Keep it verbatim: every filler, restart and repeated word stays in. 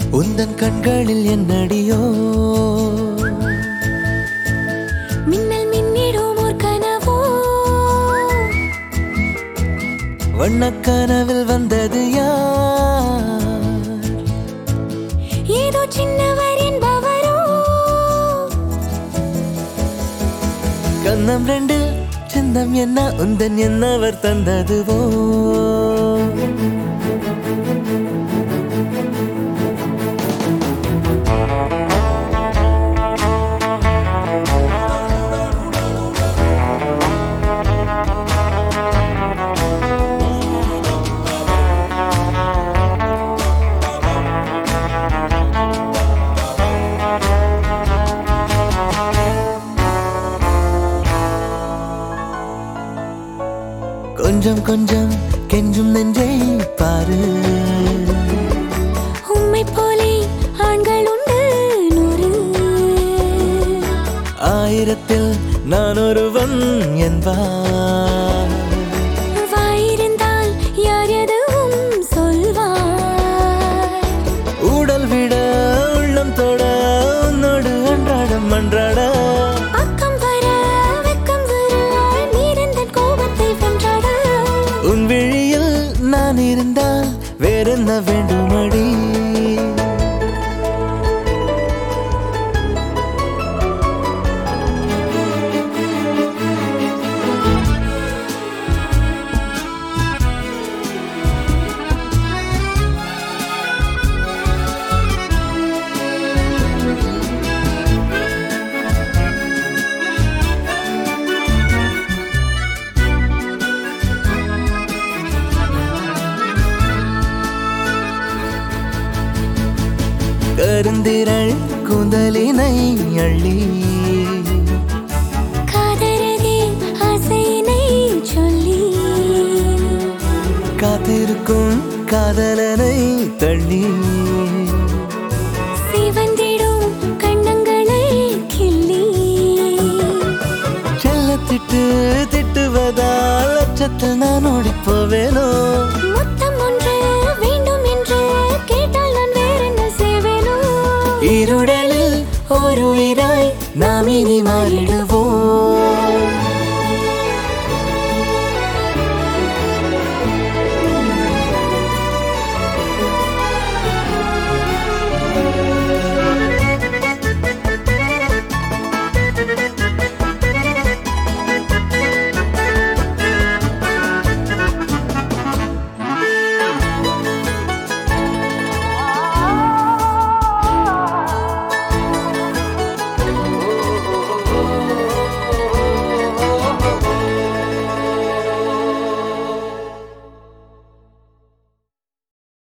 உந்தன் கண்களில் என்னடியோ மின்னல் மின்னிடும் ஓர் கனவோ வண்ணக் கனவில் வந்தது யார் ஏதோ சின்னவர் என்பவரோ கண்ணம் ரெண்டு சிந்தம் என்ன உந்தன் என்னவர் தந்ததுவோ கொஞ்சம் கொஞ்சம் கெஞ்சும் நெஞ்சை பாரு உம்மை போலே ஆண்கள் உண்டு நூறு ஆயிரத்தில் நான் ஒருவன் என்பார் வாயிருந்தால் யார் எதுவும் சொல்வார் உடல் விட உள்ளம் தொட உன்னோடு அன்றாடம் அன்றாட உன் விழியில் நான் இருந்தால் வேறென்ன வேண்டுமடி கருந்திரள் கூந்தலினை அள்ளி காதரகே ஆசையினை சொல்லி காத்திருக்கும் காதலனை தள்ளி சிவந்திடும் கண்ணங்களை கிள்ளி செல்லத்திட்டு திட்டுவதால் அச்சத்தில் நான் ஓடிப்போவேனோ முத்தம் ஒன்று வேண்டும் என்று கேட்டால் நான் வேறென்ன செய்வேனோ இருட